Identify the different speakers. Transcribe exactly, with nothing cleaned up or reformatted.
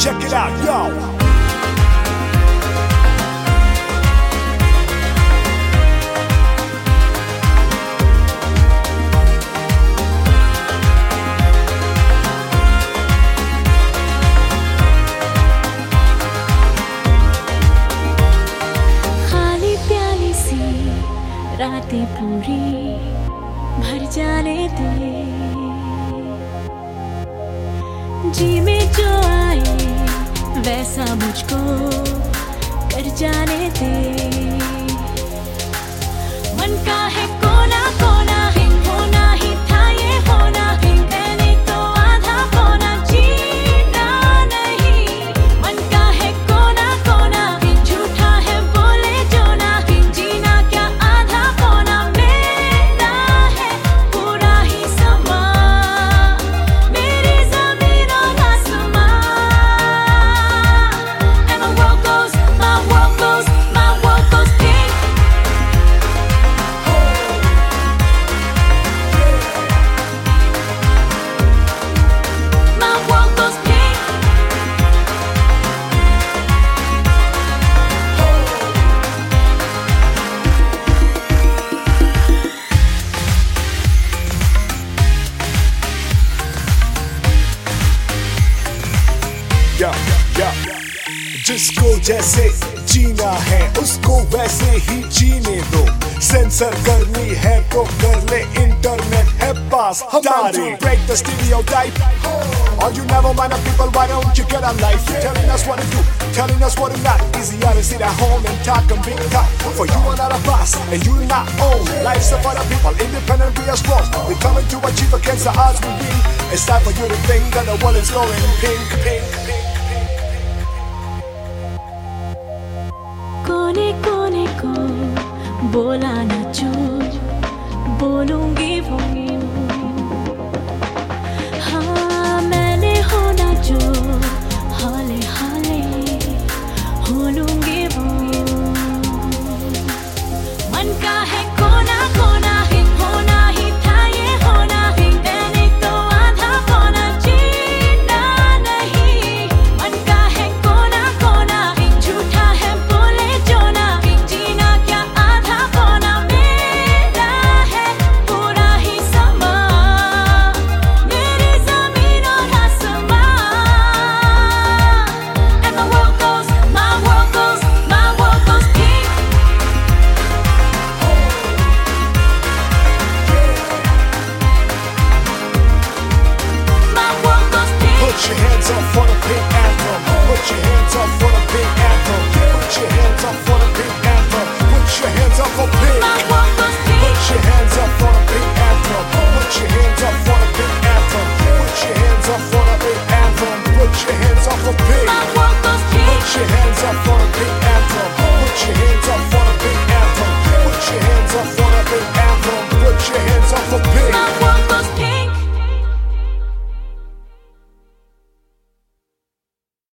Speaker 1: check it out, yo.
Speaker 2: रातें पूरी भर जाने दे, जी में जो आए वैसा मुझको कर जाने दे। मन का है कोना कोना है, होना ही था ये होना है, मैंने तो आधा होना जीना नहीं। मन का है कोना कोना है, झूठा है बोले जो ना है, जीना क्या आधा होना मेरा है पूरा ही समा, मेरी ज़मीन और आसमां। And my world goes, my world goes, my world goes pink. My world goes pink.
Speaker 1: या या जिसको जैसे जीना है उसको वैसे ही जीने दो, सेंसर करनी है तो कर ले, इंटरनेट है पास हमारे। Break the stereotype, or you never mind the people, why don't you get a life? Telling us what to do, telling us what to not. Easier to sit at home and talk and big talk, for you are not a boss and you not own. Life's of other people, independent we are strong. We're coming to achieve against the odds we win. It's time for you to think that the world is going pink, pink, pink.
Speaker 2: कोने कोने को बोला न जो बोलूंगी वो, हाँ मैंने होना जो हाले हाले हो लूंगी वो। मन का है कोना कोना है, होना ही था ये होना है, मैंने तो आधा होना जीना नहीं। मन का है कोना कोना है, झूठा है बोले जो ना है, जीना क्या आधा होना मेरा है पूरा ही समा, मेरी ज़मीन और आसमां। And my world goes, my world goes, my world goes pink. My world goes pink.
Speaker 1: Put your hands up for the pink anthem. Put your hands up for